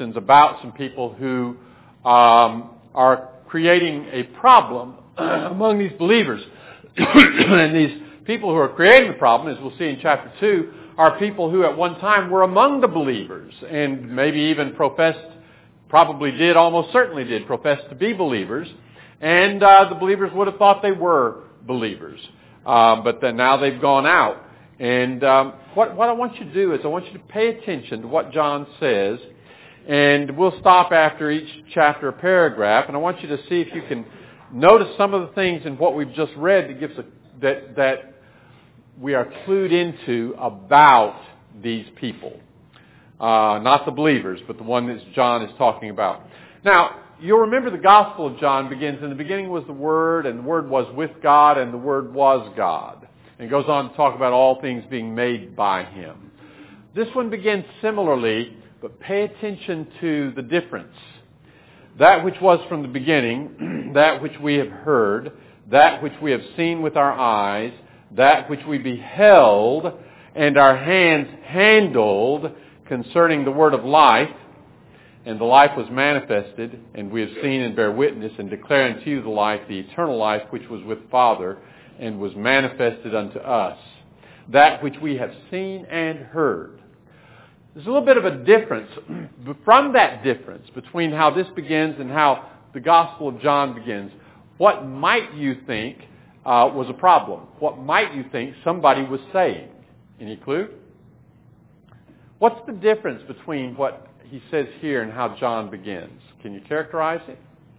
questions about some people who are creating a problem among these believers. And these people who are creating the problem, as we'll see in chapter 2, are people who at one time were among the believers and maybe even almost certainly did profess to be believers. And the believers would have thought they were believers. But then now they've gone out. And what I want you to do is I want you to pay attention to what John says. And we'll stop after each chapter or paragraph. And I want you to see if you can notice some of the things in what we've just read that gives that we are clued into about these people. Not the believers, but the one that John is talking about. Now, you'll remember the Gospel of John begins, in the beginning was the Word, and the Word was with God, and the Word was God. And it goes on to talk about all things being made by Him. This one begins similarly, but pay attention to the difference. That which was from the beginning, that which we have heard, that which we have seen with our eyes, that which we beheld, and our hands handled concerning the word of life, and the life was manifested, and we have seen and bear witness, and declare unto you the life, the eternal life, which was with Father, and was manifested unto us. That which we have seen and heard. There's a little bit of a difference. From that difference between how this begins and how the Gospel of John begins, what might you think was a problem? What might you think somebody was saying? Any clue? What's the difference between what he says here and how John begins? Can you characterize it?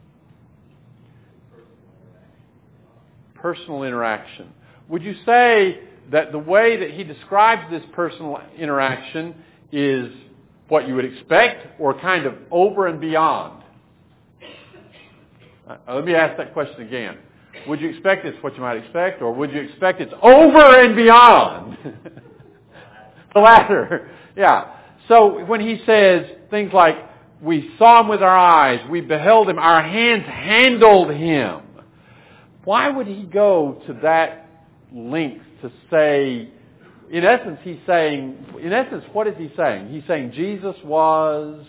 Personal interaction. Would you say that the way that he describes this personal interaction is what you would expect or kind of over and beyond? Let me ask that question again. Would you expect it's what you might expect, or would you expect it's over and beyond? The latter. Yeah. So when he says things like, we saw him with our eyes, we beheld him, our hands handled him. Why would he go to that length to say, in essence, what is he saying? He's saying Jesus was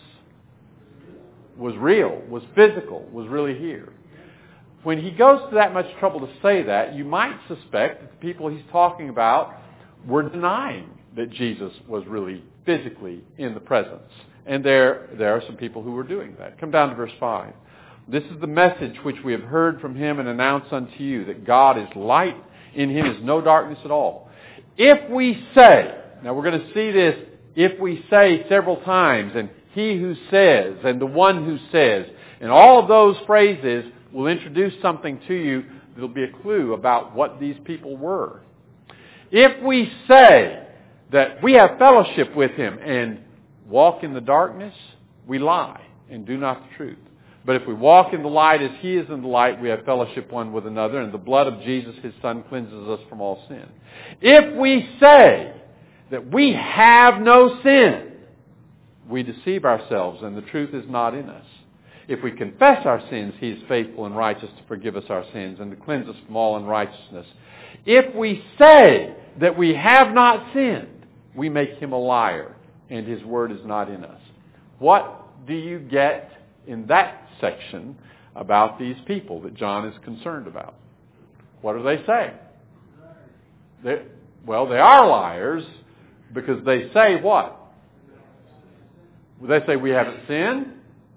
real, was physical, was really here. When he goes to that much trouble to say that, you might suspect that the people he's talking about were denying that Jesus was really physically in the presence. And there are some people who were doing that. Come down to verse 5. This is the message which we have heard from him and announced unto you, that God is light, in him is no darkness at all. If we say, now we're going to see this, if we say several times, and he who says, and the one who says, and all of those phrases will introduce something to you that will be a clue about what these people were. If we say that we have fellowship with him and walk in the darkness, we lie and do not the truth. But if we walk in the light as he is in the light, we have fellowship one with another, and the blood of Jesus, his Son, cleanses us from all sin. If we say that we have no sin, we deceive ourselves, and the truth is not in us. If we confess our sins, he is faithful and righteous to forgive us our sins and to cleanse us from all unrighteousness. If we say that we have not sinned, we make him a liar, and his word is not in us. What do you get in that section about these people that John is concerned about? What do they say? They are liars because they say what? They say we haven't sinned.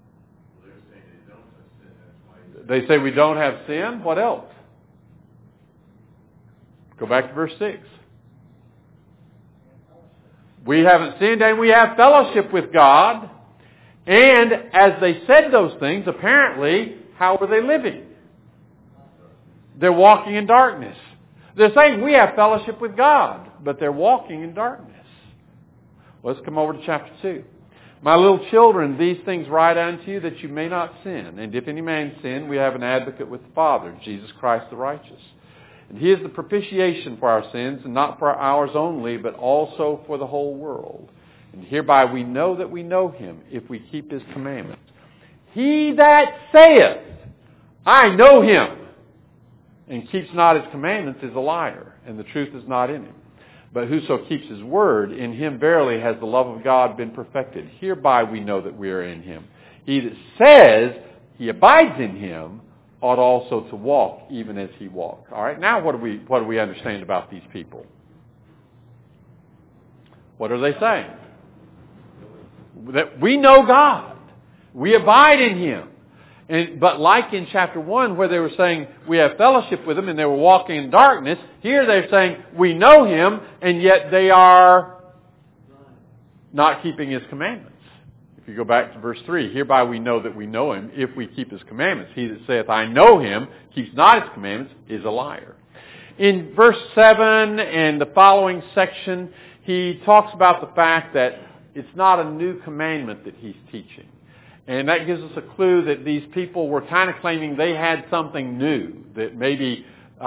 They say we don't have sin. What else? Go back to verse 6. We haven't sinned and we have fellowship with God. And as they said those things, apparently, how were they living? They're walking in darkness. They're saying we have fellowship with God, but they're walking in darkness. Let's come over to chapter 2. My little children, these things write unto you that you may not sin. And if any man sin, we have an advocate with the Father, Jesus Christ the righteous. And he is the propitiation for our sins, and not for ours only, but also for the whole world. And hereby we know that we know him, if we keep his commandments. He that saith, I know him, and keeps not his commandments, is a liar, and the truth is not in him. But whoso keeps his word, in him verily has the love of God been perfected. Hereby we know that we are in him. He that says he abides in him ought also to walk even as he walked. All right, now what do we understand about these people? What are they saying? That we know God. We abide in him. But like in chapter 1 where they were saying we have fellowship with him and they were walking in darkness, here they're saying we know him and yet they are not keeping his commandments. If you go back to verse 3, hereby we know that we know him if we keep his commandments. He that saith I know him, keeps not his commandments, is a liar. In verse 7 and the following section, he talks about the fact that it's not a new commandment that he's teaching. And that gives us a clue that these people were kind of claiming they had something new, that maybe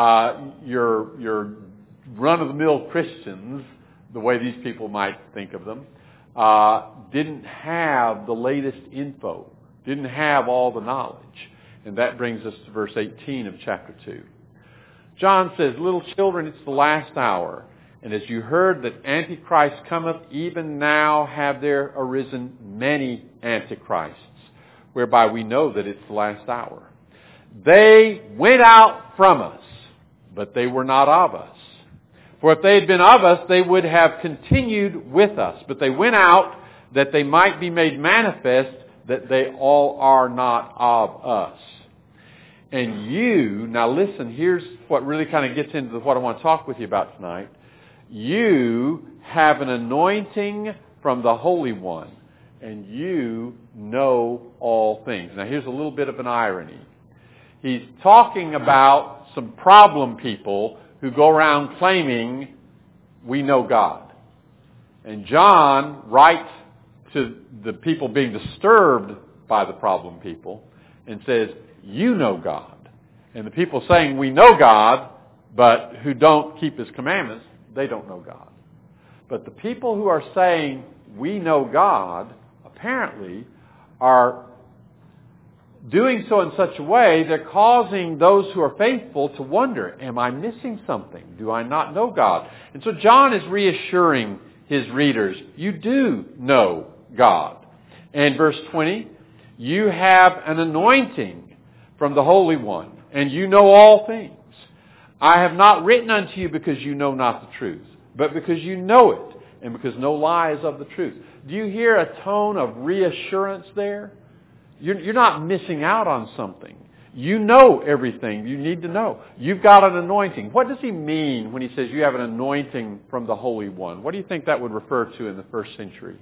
your run-of-the-mill Christians, the way these people might think of them, didn't have the latest info, didn't have all the knowledge. And that brings us to verse 18 of chapter 2. John says, little children, it's the last hour. And as you heard that Antichrist cometh, even now have there arisen many Antichrists, whereby we know that it's the last hour. They went out from us, but they were not of us. For if they had been of us, they would have continued with us. But they went out that they might be made manifest that they all are not of us. And you, now listen, here's what really kind of gets into what I want to talk with you about tonight. You have an anointing from the Holy One, and you know all things. Now here's a little bit of an irony. He's talking about some problem people who go around claiming we know God. And John writes to the people being disturbed by the problem people and says, you know God. And the people saying we know God, but who don't keep his commandments, they don't know God. But the people who are saying we know God apparently are doing so in such a way they're causing those who are faithful to wonder, am I missing something? Do I not know God? And so John is reassuring his readers, you do know God. And verse 20, you have an anointing from the Holy One, and you know all things. I have not written unto you because you know not the truth, but because you know it, and because no lie is of the truth. Do you hear a tone of reassurance there? You're not missing out on something. You know everything you need to know. You've got an anointing. What does he mean when he says you have an anointing from the Holy One? What do you think that would refer to in the first century?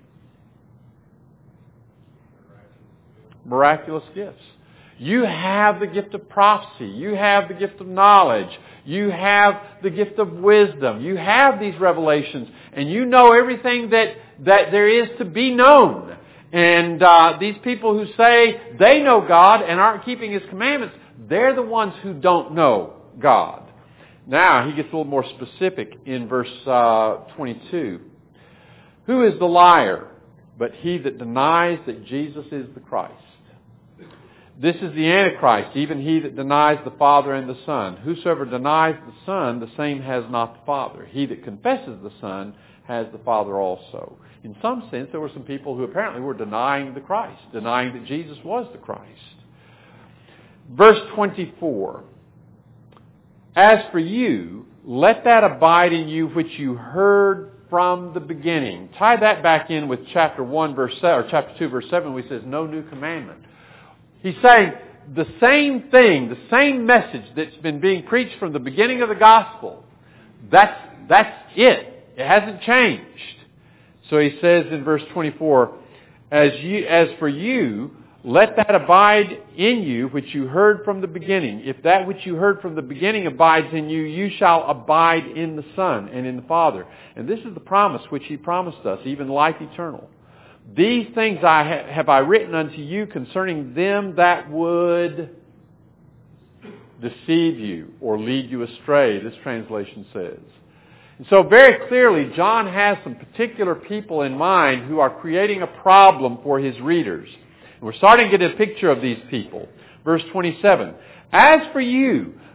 Miraculous gifts. You have the gift of prophecy. You have the gift of knowledge. You have the gift of wisdom. You have these revelations. And you know everything that there is to be known. And these people who say they know God and aren't keeping his commandments, they're the ones who don't know God. Now, he gets a little more specific in verse 22. Who is the liar but he that denies that Jesus is the Christ? This is the Antichrist, even he that denies the Father and the Son. Whosoever denies the Son, the same has not the Father. He that confesses the Son has the Father also. In some sense, there were some people who apparently were denying the Christ, denying that Jesus was the Christ. Verse 24. As for you, let that abide in you which you heard from the beginning. Tie that back in with chapter 1, verse 7, or chapter 2, verse 7, where he says, no new commandment. He's saying the same thing, the same message that's been being preached from the beginning of the gospel. That's it. It hasn't changed. So he says in verse 24, as for you, let that abide in you which you heard from the beginning. If that which you heard from the beginning abides in you, you shall abide in the Son and in the Father. And this is the promise which he promised us, even life eternal. These things have I written unto you concerning them that would deceive you or lead you astray, this translation says. And so very clearly, John has some particular people in mind who are creating a problem for his readers. And we're starting to get a picture of these people. Verse 27, as for you,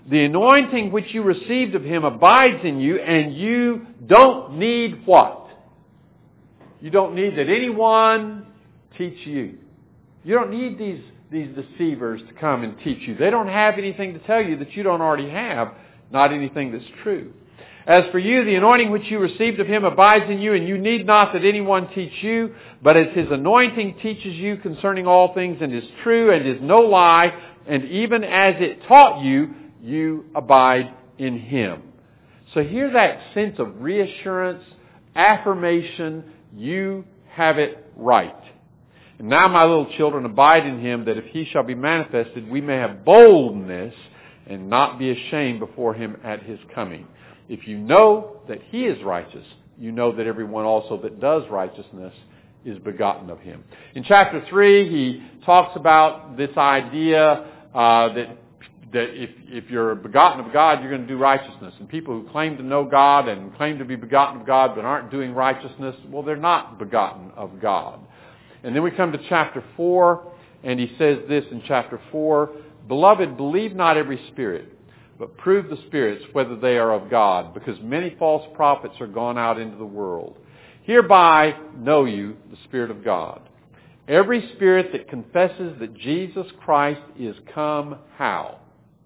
the anointing which you received of Him abides in you, and you don't need what? You don't need that anyone teach you. You don't need these deceivers to come and teach you. They don't have anything to tell you that you don't already have, not anything that's true. As for you, the anointing which you received of Him abides in you, and you need not that anyone teach you, but as His anointing teaches you concerning all things, and is true, and is no lie, and even as it taught you, you abide in Him. So hear that sense of reassurance, affirmation, you have it right. And now, my little children, abide in Him, that if He shall be manifested, we may have boldness and not be ashamed before Him at His coming. If you know that He is righteous, you know that everyone also that does righteousness is begotten of Him. In chapter 3, he talks about this idea that if you're begotten of God, you're going to do righteousness. And people who claim to know God and claim to be begotten of God but aren't doing righteousness, well, they're not begotten of God. And then we come to chapter 4, and he says this in chapter 4, Beloved, believe not every spirit, but prove the spirits whether they are of God, because many false prophets are gone out into the world. Hereby know you the Spirit of God. Every spirit that confesses that Jesus Christ is come, how?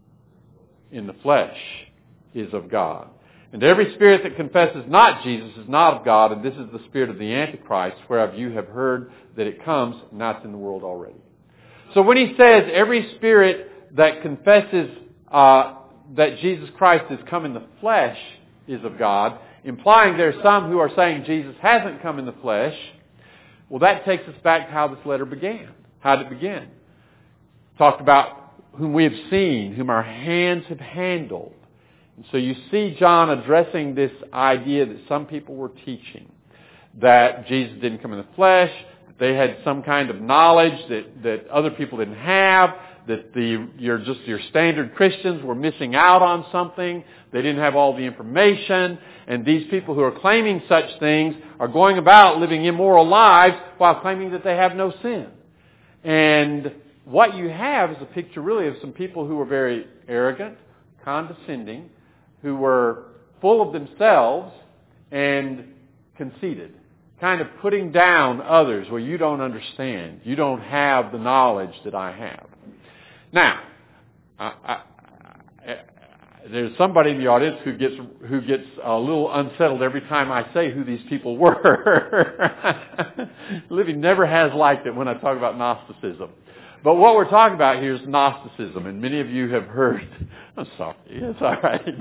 In the flesh, is of God. And every spirit that confesses not Jesus is not of God, and this is the spirit of the Antichrist, whereof you have heard that it comes, and that's in the world already. So when he says every spirit that confesses that Jesus Christ has come in the flesh is of God, implying there's some who are saying Jesus hasn't come in the flesh, well, that takes us back to how this letter began. How did it begin? Talked about whom we have seen, whom our hands have handled. And so you see John addressing this idea that some people were teaching, that Jesus didn't come in the flesh, that they had some kind of knowledge that other people didn't have, that your standard Christians were missing out on something. They didn't have all the information. And these people who are claiming such things are going about living immoral lives while claiming that they have no sin. And what you have is a picture really of some people who were very arrogant, condescending, who were full of themselves and conceited. Kind of putting down others where you don't understand. You don't have the knowledge that I have. Now, there's somebody in the audience who gets a little unsettled every time I say who these people were. Livy never has liked it when I talk about Gnosticism. But what we're talking about here is Gnosticism, and many of you have heard. I'm sorry, it's all right.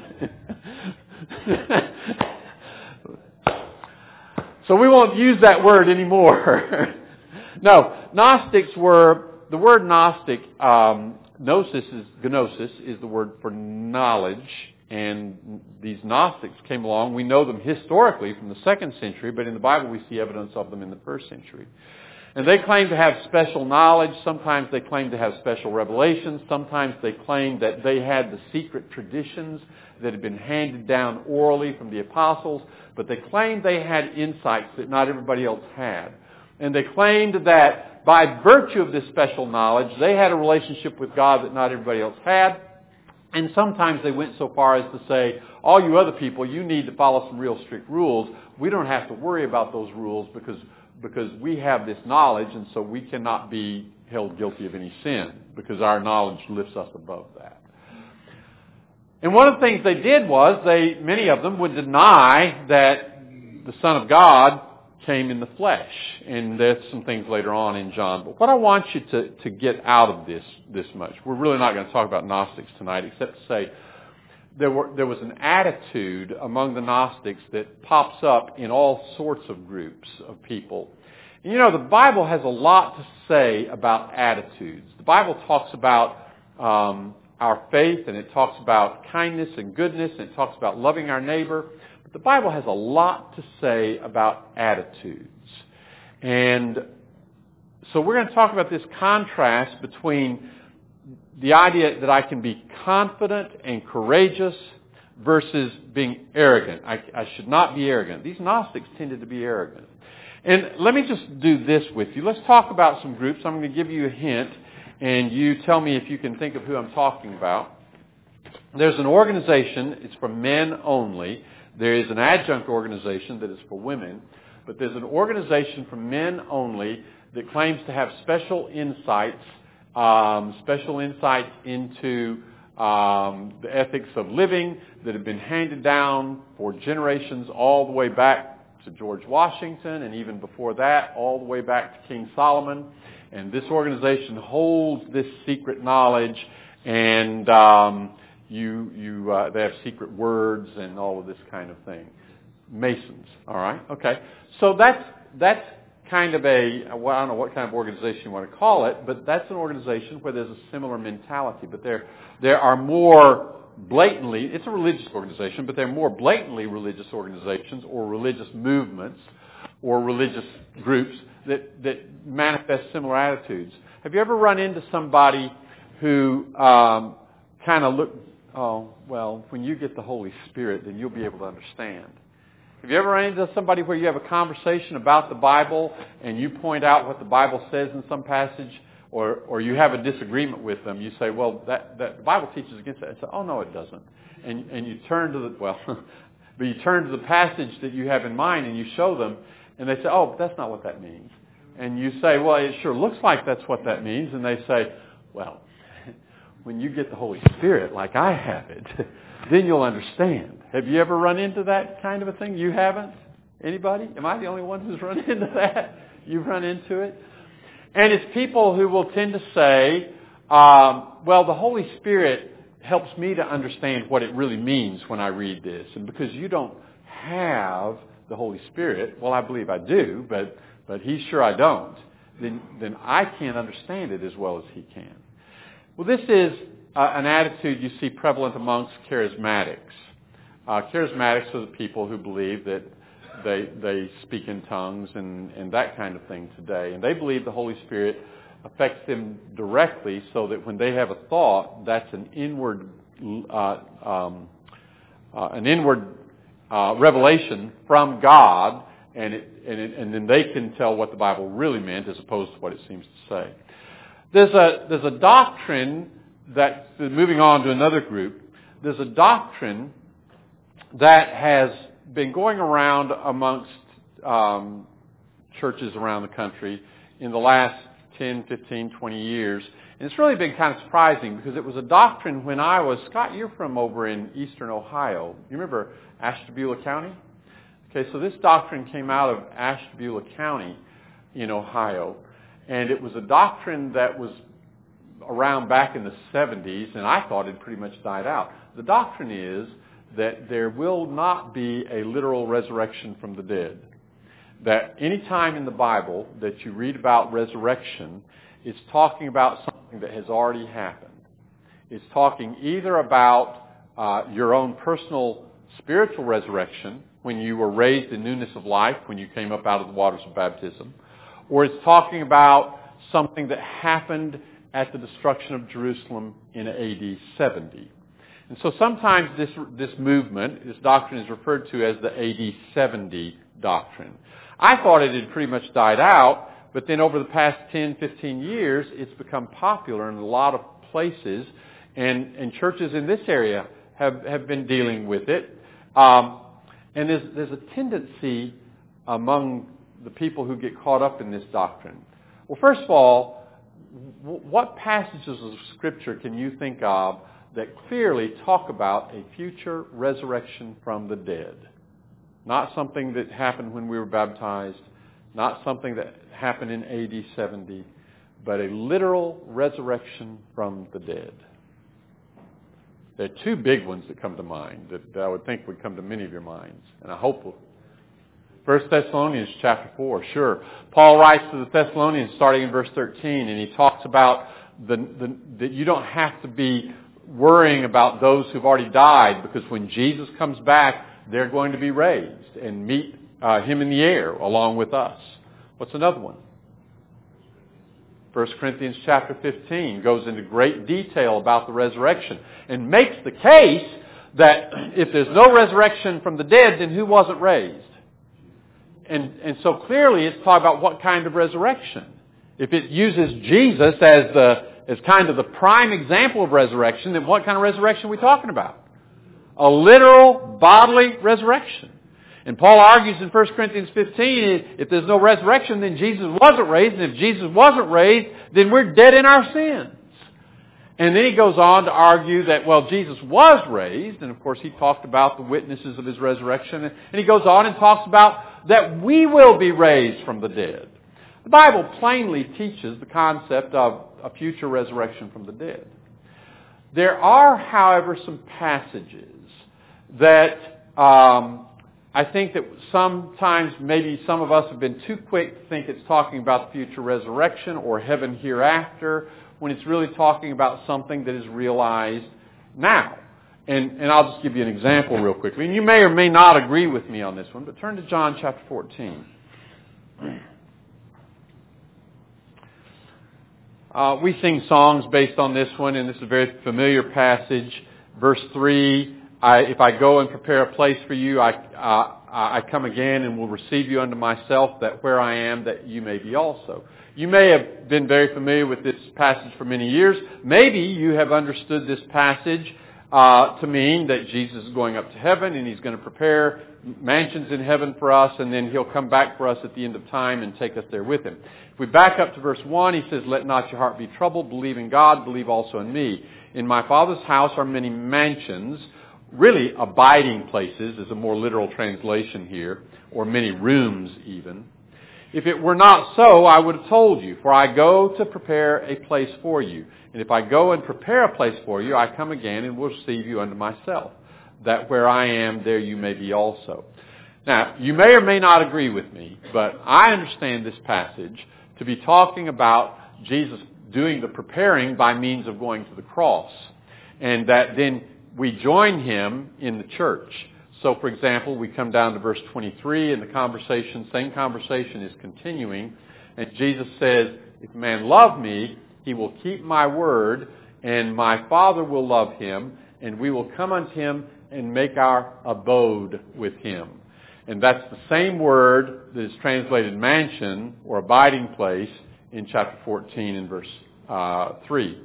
So we won't use that word anymore. No, Gnostics were. The word Gnostic, gnosis is the word for knowledge, and these Gnostics came along. We know them historically from the 2nd century, but in the Bible we see evidence of them in the 1st century. And they claim to have special knowledge. Sometimes they claim to have special revelations. Sometimes they claim that they had the secret traditions that had been handed down orally from the apostles, but they claimed they had insights that not everybody else had. And they claimed that by virtue of this special knowledge, they had a relationship with God that not everybody else had. And sometimes they went so far as to say, all you other people, you need to follow some real strict rules. We don't have to worry about those rules because we have this knowledge, and so we cannot be held guilty of any sin because our knowledge lifts us above that. And one of the things they did was, many of them would deny that the Son of God came in the flesh. And there's some things later on in John. But what I want you to get out of this much, we're really not going to talk about Gnostics tonight, except to say there was an attitude among the Gnostics that pops up in all sorts of groups of people. And you know, the Bible has a lot to say about attitudes. The Bible talks about our faith, and it talks about kindness and goodness, and it talks about loving our neighbor. But the Bible has a lot to say about attitudes. And so we're going to talk about this contrast between the idea that I can be confident and courageous versus being arrogant. I should not be arrogant. These Gnostics tended to be arrogant. And let me just do this with you. Let's talk about some groups. I'm going to give you a hint, and you tell me if you can think of who I'm talking about. There's an organization, it's for men only. There is an adjunct organization that is for women. But there's an organization for men only that claims to have special insights into the ethics of living that have been handed down for generations all the way back to George Washington, and even before that, all the way back to King Solomon. And this organization holds this secret knowledge, and they have secret words and all of this kind of thing. Masons, all right? Okay. So that's kind of I don't know what kind of organization you want to call it, but that's an organization where there's a similar mentality. But there are more blatantly, it's a religious organization, but there are more blatantly religious organizations or religious movements or religious groups that manifest similar attitudes. Have you ever run into somebody who kind of look, oh, well, when you get the Holy Spirit, then you'll be able to understand? Have you ever run into somebody where you have a conversation about the Bible and you point out what the Bible says in some passage, or you have a disagreement with them? You say, well, that the Bible teaches against that. And say, oh, no, it doesn't. And you turn to but you turn to the passage that you have in mind and you show them, and they say, oh, but that's not what that means. And you say, well, it sure looks like that's what that means. And they say, well, when you get the Holy Spirit like I have it, then you'll understand. Have you ever run into that kind of a thing? You haven't? Anybody? Am I the only one who's run into that? You've run into it? And it's people who will tend to say, well, the Holy Spirit helps me to understand what it really means when I read this. And because you don't have the Holy Spirit, well, I believe I do, but he's sure I don't, then I can't understand it as well as he can. Well, this is an attitude you see prevalent amongst charismatics. Charismatics are the people who believe that they speak in tongues and that kind of thing today. And they believe the Holy Spirit affects them directly so that when they have a thought, that's an inward revelation from God, and then they can tell what the Bible really meant as opposed to what it seems to say. There's a doctrine that, moving on to another group, there's a doctrine that has been going around amongst churches around the country in the last 10, 15, 20 years. And it's really been kind of surprising because it was a doctrine when I was, Scott, you're from over in eastern Ohio. You remember Ashtabula County? Okay, so this doctrine came out of Ashtabula County in Ohio. And it was a doctrine that was around back in the 70s, and I thought it pretty much died out. The doctrine is that there will not be a literal resurrection from the dead. That any time in the Bible that you read about resurrection, it's talking about something that has already happened. It's talking either about your own personal spiritual resurrection, when you were raised in newness of life, when you came up out of the waters of baptism, or it's talking about something that happened at the destruction of Jerusalem in AD 70. And so sometimes this movement, this doctrine is referred to as the AD 70 doctrine. I thought it had pretty much died out, but then over the past 10, 15 years, it's become popular in a lot of places, and churches in this area have been dealing with it. And there's a tendency among the people who get caught up in this doctrine. Well, first of all, what passages of Scripture can you think of that clearly talk about a future resurrection from the dead? Not something that happened when we were baptized, not something that happened in AD 70, but a literal resurrection from the dead. There are two big ones that come to mind that I would think would come to many of your minds, and I hope will. 1 Thessalonians chapter 4, sure. Paul writes to the Thessalonians starting in verse 13, and he talks about that you don't have to be worrying about those who've already died, because when Jesus comes back, they're going to be raised and meet him in the air along with us. What's another one? 1 Corinthians chapter 15 goes into great detail about the resurrection and makes the case that if there's no resurrection from the dead, then who wasn't raised? And so clearly it's talking about what kind of resurrection. If it uses Jesus as as kind of the prime example of resurrection, then what kind of resurrection are we talking about? A literal bodily resurrection. And Paul argues in 1 Corinthians 15, if there's no resurrection, then Jesus wasn't raised. And if Jesus wasn't raised, then we're dead in our sins. And then he goes on to argue that, well, Jesus was raised. And of course, he talked about the witnesses of his resurrection. And he goes on and talks about that we will be raised from the dead. The Bible plainly teaches the concept of a future resurrection from the dead. There are, however, some passages that I think that sometimes maybe some of us have been too quick to think it's talking about the future resurrection or heaven hereafter, when it's really talking about something that is realized now. And I'll just give you an example real quickly. And you may or may not agree with me on this one, but turn to John chapter 14. We sing songs based on this one, and this is a very familiar passage. Verse 3, if I go and prepare a place for you, I come again and will receive you unto myself, that where I am, that you may be also. You may have been very familiar with this passage for many years. Maybe you have understood this passage to mean that Jesus is going up to heaven and He's going to prepare mansions in heaven for us, and then He'll come back for us at the end of time and take us there with Him. If we back up to verse 1, He says, "Let not your heart be troubled. Believe in God. Believe also in me. In my Father's house are many mansions." Really, abiding places is a more literal translation here, or many rooms even. "If it were not so, I would have told you, for I go to prepare a place for you. And if I go and prepare a place for you, I come again and will receive you unto myself, that where I am, there you may be also." Now, you may or may not agree with me, but I understand this passage to be talking about Jesus doing the preparing by means of going to the cross, and that then we join Him in the church. So, for example, we come down to verse 23, and the same conversation is continuing, and Jesus says, "If a man love me, he will keep my word, and my Father will love him, and we will come unto him and make our abode with him." And that's the same word that is translated mansion or abiding place in chapter 14 and verse 3,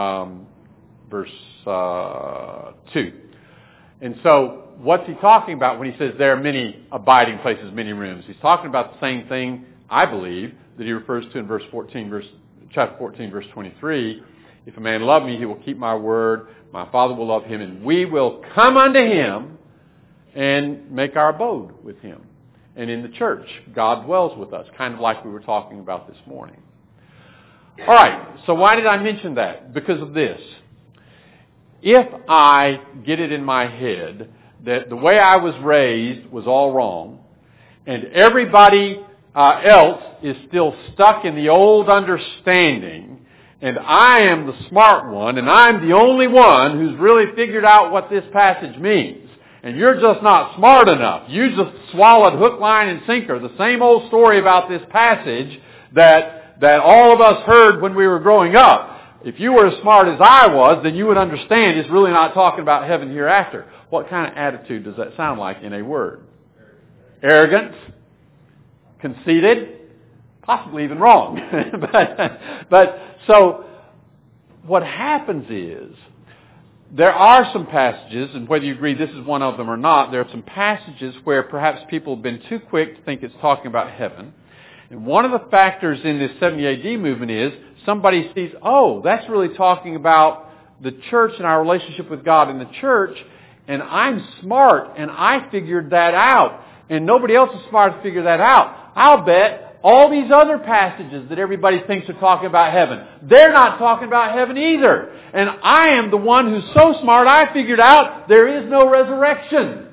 verse 2. And so what's he talking about when he says there are many abiding places, many rooms? He's talking about the same thing, I believe, that he refers to in chapter 14, verse 23. "If a man love me, he will keep my word. My Father will love him, and we will come unto him and make our abode with him." And in the church, God dwells with us, kind of like we were talking about this morning. All right, so why did I mention that? Because of this. If I get it in my head that the way I was raised was all wrong, and everybody else is still stuck in the old understanding, and I am the smart one, and I'm the only one who's really figured out what this passage means, and you're just not smart enough. You just swallowed hook, line, and sinker the same old story about this passage that all of us heard when we were growing up. If you were as smart as I was, then you would understand it's really not talking about heaven hereafter. What kind of attitude does that sound like in a word? Arrogance, conceited, possibly even wrong. but so what happens is there are some passages, and whether you agree this is one of them or not, there are some passages where perhaps people have been too quick to think it's talking about heaven. And one of the factors in this 70 AD movement is somebody sees, oh, that's really talking about the church and our relationship with God in the church, and I'm smart, and I figured that out, and nobody else is smart to figure that out. I'll bet all these other passages that everybody thinks are talking about heaven, they're not talking about heaven either. And I am the one who's so smart, I figured out there is no resurrection.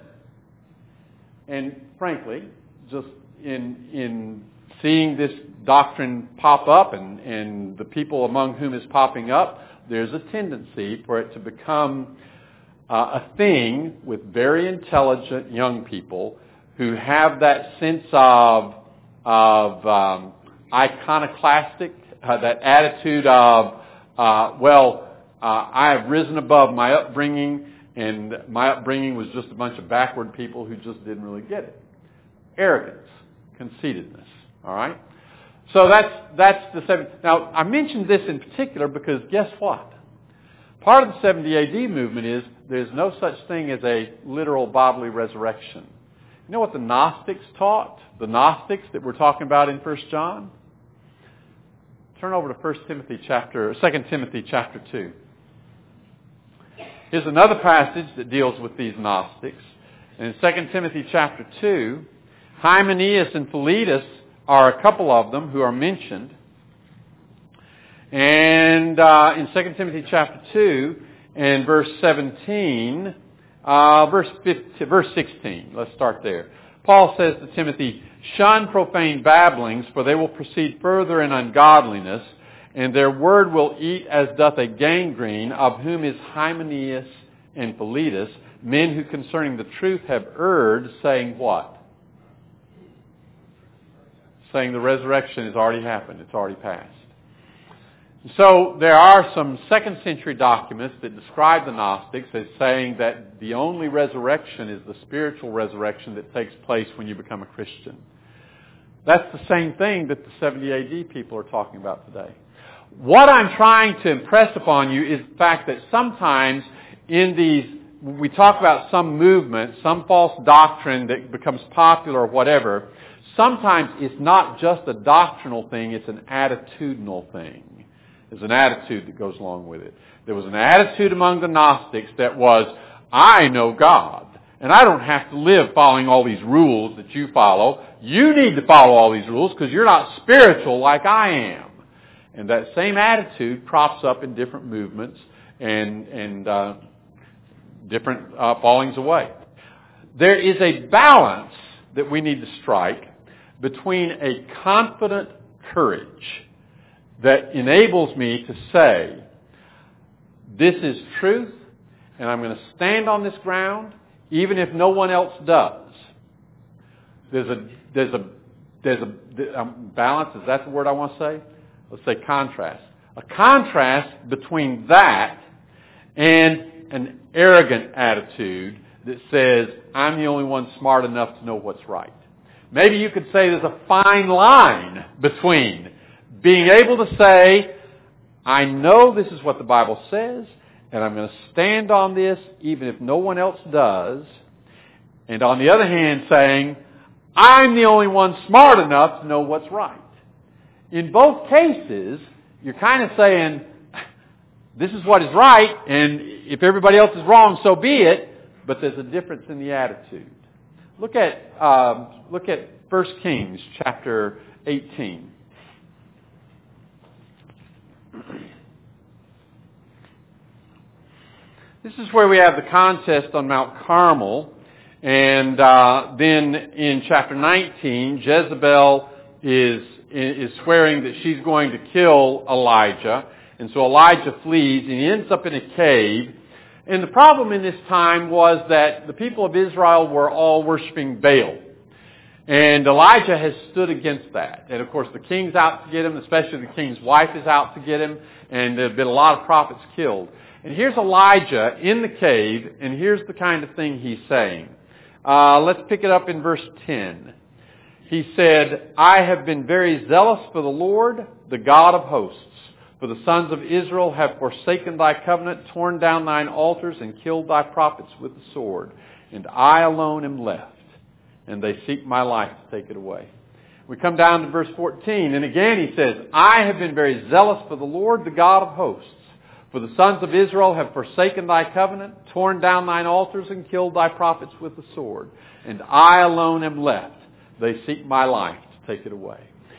And frankly, just in seeing this doctrine pop up and the people among whom it's popping up, there's a tendency for it to become a thing with very intelligent young people who have that sense of iconoclastic, that attitude of, I have risen above my upbringing, and my upbringing was just a bunch of backward people who just didn't really get it. Arrogance, conceitedness, all right? So that's the 70. Now, I mentioned this in particular because guess what? Part of the 70 AD movement is there's no such thing as a literal bodily resurrection. You know what the Gnostics taught? The Gnostics that we're talking about in 1 John? Turn over to 2 Timothy chapter 2. Here's another passage that deals with these Gnostics. In 2 Timothy chapter 2, Hymenaeus and Philetus are a couple of them who are mentioned. And in 2 Timothy chapter 2 and verse 17, verse 16, let's start there. Paul says to Timothy, "Shun profane babblings, for they will proceed further in ungodliness, and their word will eat as doth a gangrene, of whom is Hymenaeus and Philetus, men who concerning the truth have erred, saying" what? Saying the resurrection has already happened. It's already passed. So there are some 2nd century documents that describe the Gnostics as saying that the only resurrection is the spiritual resurrection that takes place when you become a Christian. That's the same thing that the 70 AD people are talking about today. What I'm trying to impress upon you is the fact that sometimes when we talk about some movement, some false doctrine that becomes popular or whatever, sometimes it's not just a doctrinal thing, it's an attitudinal thing. There's an attitude that goes along with it. There was an attitude among the Gnostics that was, I know God, and I don't have to live following all these rules that you follow. You need to follow all these rules because you're not spiritual like I am. And that same attitude crops up in different movements and different fallings away. There is a balance that we need to strike between a confident courage that enables me to say, this is truth, and I'm going to stand on this ground, even if no one else does. There's a balance. Is that the word I want to say? Let's say contrast. A contrast between that and an arrogant attitude that says, I'm the only one smart enough to know what's right. Maybe you could say there's a fine line between being able to say, I know this is what the Bible says, and I'm going to stand on this even if no one else does. And on the other hand, saying, I'm the only one smart enough to know what's right. In both cases, you're kind of saying, this is what is right, and if everybody else is wrong, so be it. But there's a difference in the attitude. Look at 1 Kings chapter 18. This is where we have the contest on Mount Carmel. And then in chapter 19, Jezebel is swearing that she's going to kill Elijah. And so Elijah flees and he ends up in a cave. And the problem in this time was that the people of Israel were all worshiping Baal. And Elijah has stood against that. And of course the king's out to get him, especially the king's wife is out to get him. And there have been a lot of prophets killed. And here's Elijah in the cave, and here's the kind of thing he's saying. Let's pick it up in verse 10. He said, I have been very zealous for the Lord, the God of hosts. For the sons of Israel have forsaken thy covenant, torn down thine altars, and killed thy prophets with the sword. And I alone am left, and they seek my life to take it away. We come down to verse 14, and again he says, I have been very zealous for the Lord, the God of hosts. For the sons of Israel have forsaken thy covenant, torn down thine altars, and killed thy prophets with the sword. And I alone am left. They seek my life to take it away.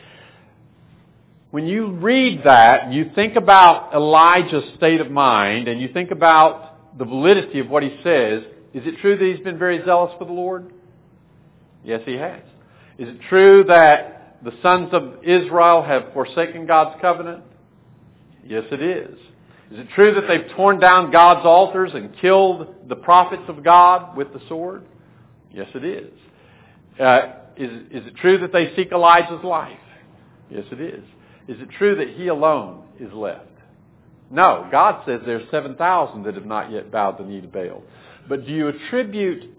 When you read that, you think about Elijah's state of mind, and you think about the validity of what he says. Is it true that he's been very zealous for the Lord? Yes, he has. Is it true that the sons of Israel have forsaken God's covenant? Yes, it is. Is it true that they've torn down God's altars and killed the prophets of God with the sword? Yes, it is. Is it true that they seek Elijah's life? Yes, it is. Is it true that he alone is left? No. God says there's 7,000 that have not yet bowed the knee to Baal. But do you attribute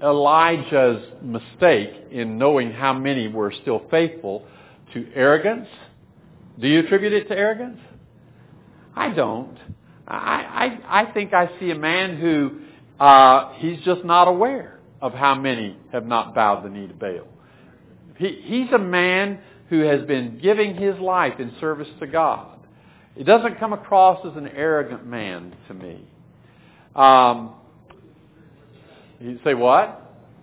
Elijah's mistake in knowing how many were still faithful to arrogance, Do you attribute it to arrogance? I don't. I think I see a man who he's just not aware of how many have not bowed the knee to Baal. He's a man who has been giving his life in service to God. It doesn't come across as an arrogant man to me. You say what?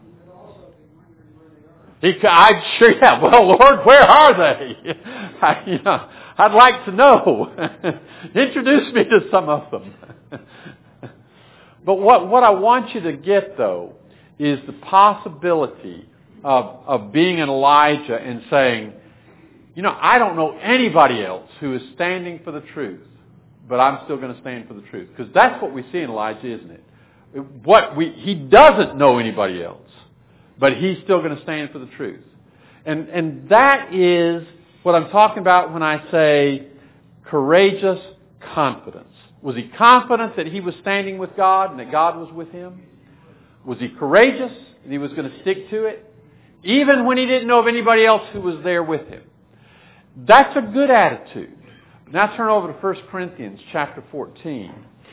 I'd sure, yeah. Well, Lord, where are they? I'd like to know. Introduce me to some of them. But what I want you to get, though, is the possibility of being an Elijah and saying, I don't know anybody else who is standing for the truth, but I'm still going to stand for the truth. Because that's what we see in Elijah, isn't it? He doesn't know anybody else, but he's still going to stand for the truth. And that is what I'm talking about when I say courageous confidence. Was he confident that he was standing with God and that God was with him? Was he courageous and he was going to stick to it? Even when he didn't know of anybody else who was there with him. That's a good attitude. Now turn over to 1 Corinthians chapter 14.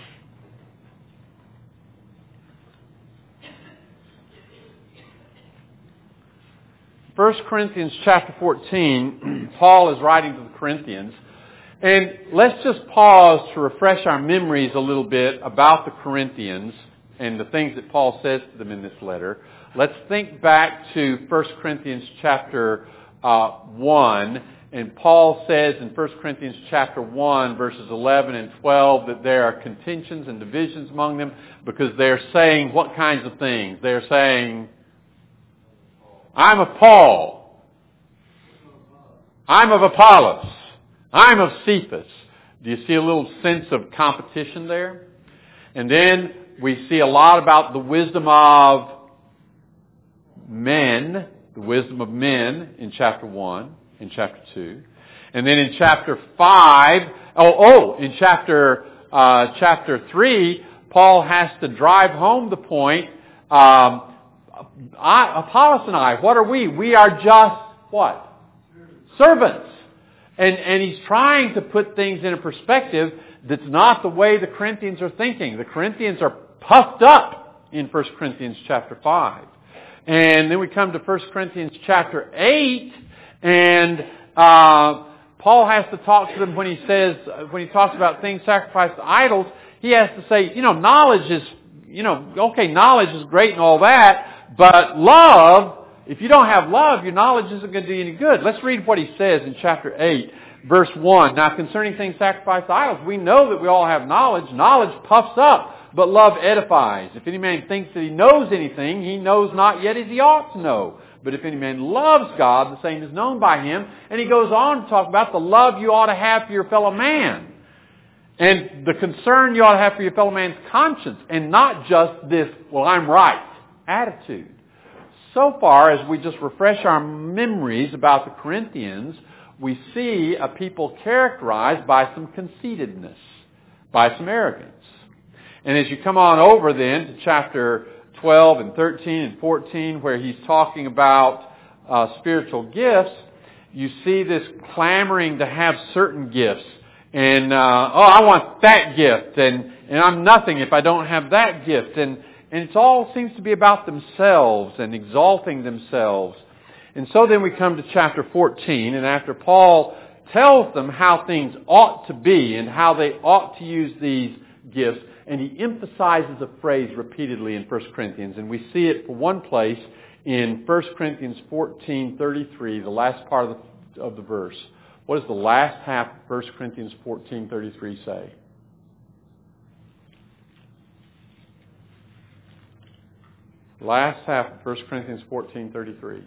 1 Corinthians chapter 14, Paul is writing to the Corinthians. And let's just pause to refresh our memories a little bit about the Corinthians and the things that Paul says to them in this letter. Let's think back to 1 Corinthians chapter 1. And Paul says in 1 Corinthians chapter 1, verses 11 and 12, that there are contentions and divisions among them because they're saying what kinds of things? They're saying, I'm of Paul. I'm of Apollos. I'm of Cephas. Do you see a little sense of competition there? And then we see a lot about the wisdom of men, in chapter 1, in chapter 2. And then in chapter 5, in chapter 3, Paul has to drive home the point, Apollos and I, what are we? We are just what? Servants. And he's trying to put things in a perspective that's not the way the Corinthians are thinking. The Corinthians are puffed up in 1 Corinthians chapter 5. And then we come to 1 Corinthians chapter 8, and Paul has to talk to them when he talks about things sacrificed to idols, he has to say, knowledge is, knowledge is great and all that, but love, if you don't have love, your knowledge isn't going to do you any good. Let's read what he says in chapter 8, verse 1. Now concerning things sacrificed to idols, we know that we all have knowledge. Knowledge puffs up, but love edifies. If any man thinks that he knows anything, he knows not yet as he ought to know. But if any man loves God, the same is known by him. And he goes on to talk about the love you ought to have for your fellow man. And the concern you ought to have for your fellow man's conscience. And not just this, well, I'm right attitude. So far as we just refresh our memories about the Corinthians, we see a people characterized by some conceitedness, by some arrogance. And as you come on over then to chapter 12 and 13 and 14, where he's talking about spiritual gifts, you see this clamoring to have certain gifts. And, I want that gift, and I'm nothing if I don't have that gift. And it all seems to be about themselves and exalting themselves. And so then we come to chapter 14, and after Paul tells them how things ought to be and how they ought to use these gifts, and he emphasizes a phrase repeatedly in 1 Corinthians. And we see it for one place in 1 Corinthians 14:33, the last part of the verse. What does the last half of 1 Corinthians 14:33 say? Last half of 1 Corinthians 14:33.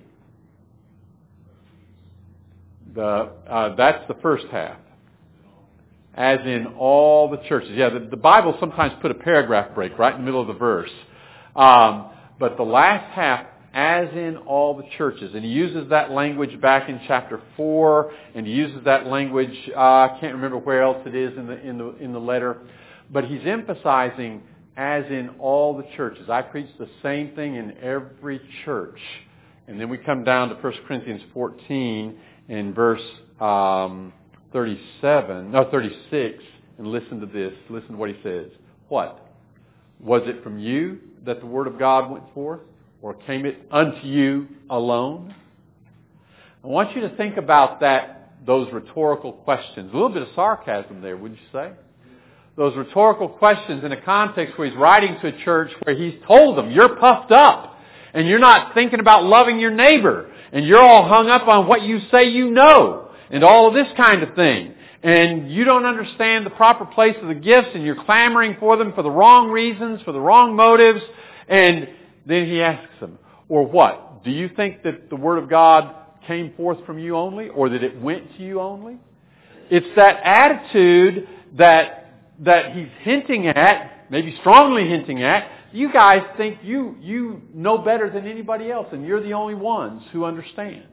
That's the first half. As in all the churches. Yeah, the Bible sometimes put a paragraph break right in the middle of the verse. But the last half, as in all the churches. And he uses that language back in chapter 4, and he uses that language, I can't remember where else it is in the letter. But he's emphasizing, as in all the churches. I preach the same thing in every church. And then we come down to 1 Corinthians 14 and verse 36, and listen to this. Listen to what he says. What? Was it from you that the word of God went forth? Or came it unto you alone? I want you to think about those rhetorical questions. A little bit of sarcasm there, wouldn't you say? Those rhetorical questions in a context where he's writing to a church where he's told them, you're puffed up, and you're not thinking about loving your neighbor, and you're all hung up on what you say you know, and all of this kind of thing. And you don't understand the proper place of the gifts, and you're clamoring for them for the wrong reasons, for the wrong motives. And then he asks them, or what? Do you think that the Word of God came forth from you only, or that it went to you only? It's that attitude that he's hinting at, maybe strongly hinting at. You guys think you know better than anybody else, and you're the only ones who understand.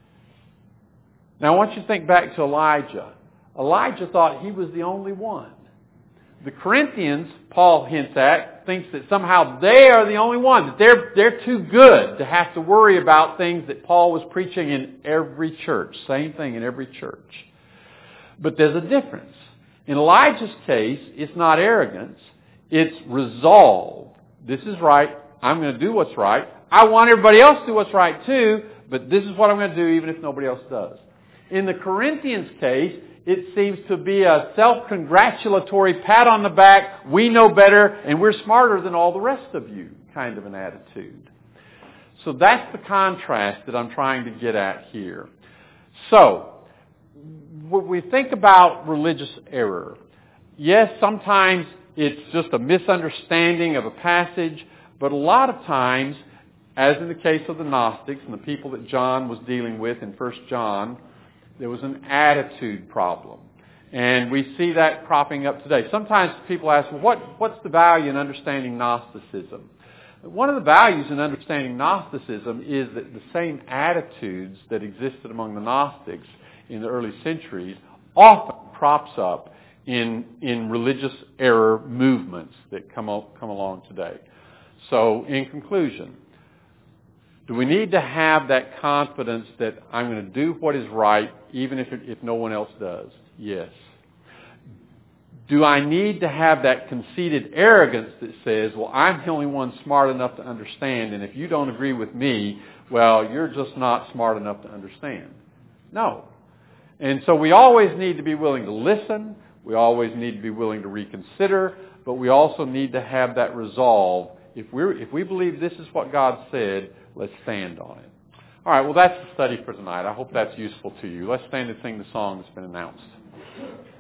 Now I want you to think back to Elijah. Elijah thought he was the only one. The Corinthians, Paul hints at, thinks that somehow they are the only one, that they're too good to have to worry about things that Paul was preaching in every church. Same thing in every church. But there's a difference. In Elijah's case, it's not arrogance, it's resolve. This is right, I'm going to do what's right. I want everybody else to do what's right too, but this is what I'm going to do even if nobody else does. In the Corinthians case, it seems to be a self-congratulatory pat on the back, we know better, and we're smarter than all the rest of you kind of an attitude. So that's the contrast that I'm trying to get at here. So, when we think about religious error, yes, sometimes it's just a misunderstanding of a passage, but a lot of times, as in the case of the Gnostics and the people that John was dealing with in 1 John, there was an attitude problem. And we see that cropping up today. Sometimes people ask, well, what's the value in understanding Gnosticism? One of the values in understanding Gnosticism is that the same attitudes that existed among the Gnostics in the early centuries often crops up in religious error movements that come along today. So, in conclusion, do we need to have that confidence that I'm going to do what is right even if no one else does? Yes. Do I need to have that conceited arrogance that says, well, I'm the only one smart enough to understand, and if you don't agree with me, well, you're just not smart enough to understand? No. And so we always need to be willing to listen. We always need to be willing to reconsider. But we also need to have that resolve. If we believe this is what God said, let's stand on it. All right, well, that's the study for tonight. I hope that's useful to you. Let's stand and sing the song that's been announced.